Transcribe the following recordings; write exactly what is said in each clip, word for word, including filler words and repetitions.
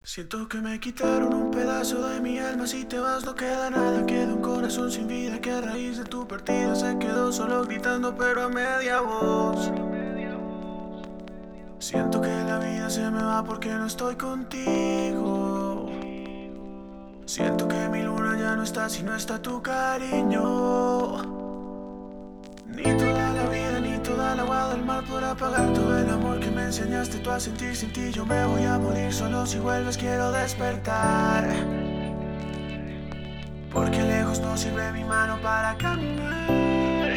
Siento que me quitaron un pedazo de mi alma. Si te vas no queda nada, queda un corazón sin vida que a raíz de tu partida se quedó solo gritando pero a media voz. Siento que la vida se me va porque no estoy contigo. Siento que mi luna ya no está si no está tu cariño. Ni toda la vida ni toda la agua del mar podrá pagar todo el amor que me enseñaste tú a sentir. Sin ti yo me voy a morir, solo si vuelves quiero despertar. Porque lejos no sirve mi mano para caminar.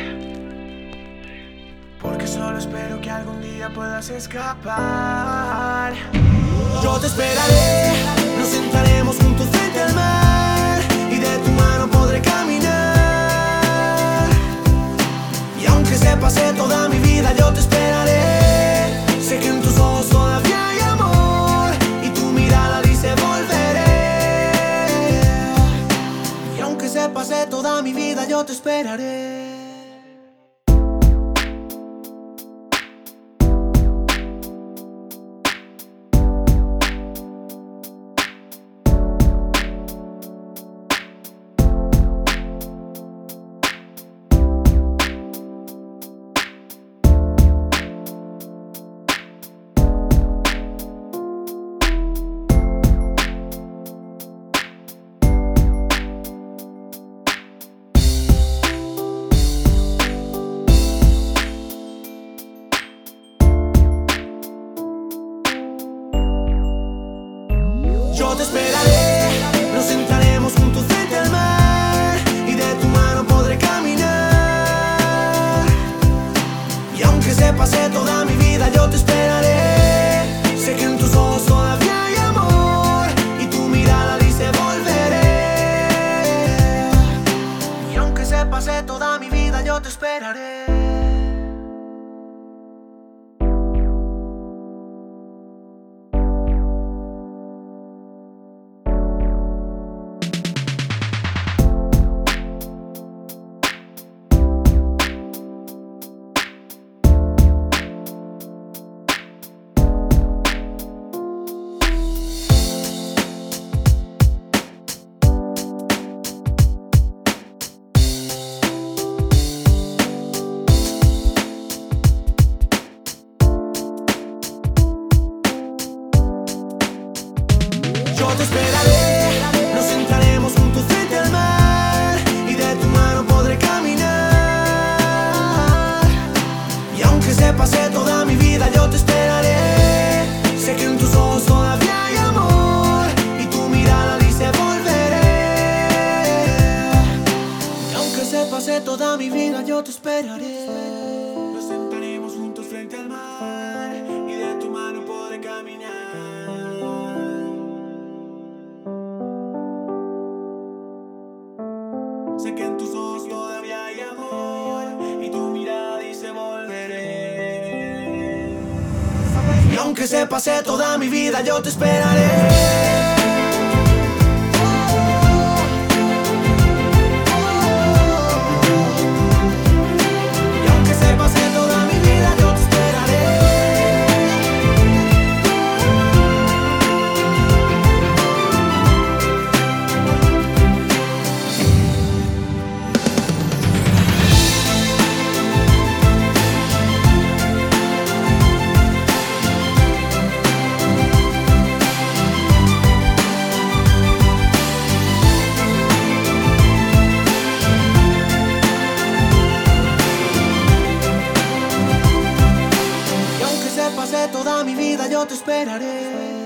Porque solo espero que algún día puedas escapar. Yo te esperaré, nos sentaremos juntos frente al mar y de tu mano podré caminar. Y aunque se pase toda mi vida yo te esperaré. Sé que en tus ojos todavía hay amor y tu mirada dice volveré. Y aunque se pase toda mi vida yo te esperaré. Yo te esperaré, nos sentaremos juntos frente al mar y de tu mano podré caminar. Y aunque se pase toda mi vida yo te esperaré. Sé que en tus ojos todavía hay amor y tu mirada dice volveré. Y aunque se pase toda mi vida yo te esperaré. Yo te esperaré, nos sentaremos juntos frente al mar y de tu mano podré caminar. Y aunque se pase toda mi vida yo te esperaré. Sé que en tus ojos todavía hay amor y tu mirada dice volveré. Y aunque se pase toda mi vida yo te esperaré. Nos sentaremos juntos frente al mar y de tu mano podré caminar. Sé que en tus ojos todavía hay amor y tu mirada dice volveré. Y aunque se pase toda mi vida yo te esperaré. Toda mi vida yo te esperaré.